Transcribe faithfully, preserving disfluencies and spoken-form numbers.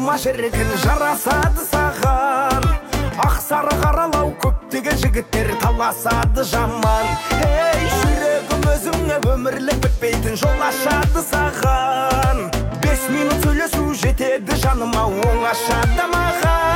алма шіркін жарасады саған. Ақ сары қаралау көптеген жігіттер таласады жаман. Ей, жүрегім өзіңе өмірлік бітпейтін жол ашады саған. Бес минут сөйлесу жетеді жаныма, оңашады маған.